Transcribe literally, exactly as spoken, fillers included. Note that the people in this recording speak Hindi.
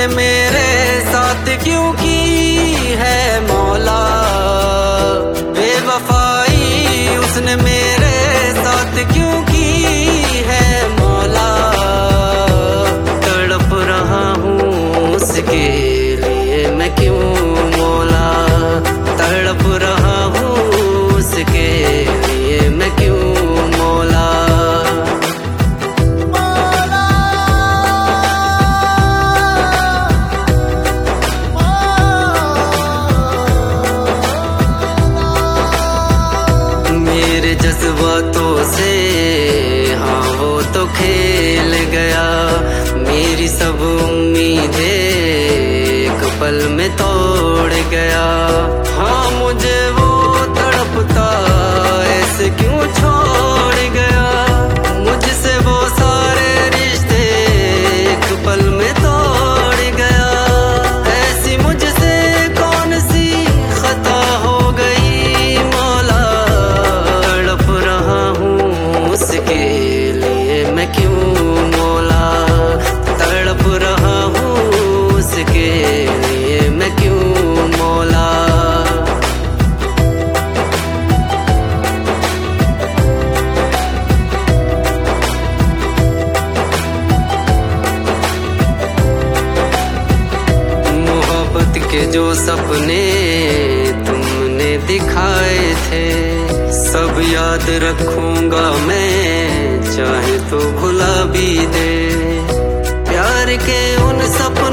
मेरे साथ क्यों की है मौला, बेवफाई उसने मेरे साथ क्यों की है मौला। तड़प रहा हूँ उसके लिए मैं क्यों मौला, तड़प रहा हूँ उसके लिए मैं क्यों मौला। मेरे जज्बातों से हाँ वो तो खेल गया, मेरी सब उम्मीदें एक पल में तोड़ गया। हाँ मुझे वो तड़पता ऐसे क्यों छोड़ गया, मुझसे वो सारे रिश्ते एक पल में तोड़ गया। ऐसी मुझसे कौन सी खता हो गई मौला, तड़प रहा हूँ उसके लिए मैं क्यों मौला, तड़प रहा हूँ उसके लिए मैं क्यों मौला। मोहब्बत के जो सपने तुमने दिखाए थे सब याद रखूंगा मैं, चाहे तो भुला भी दे। प्यार के उन सपनों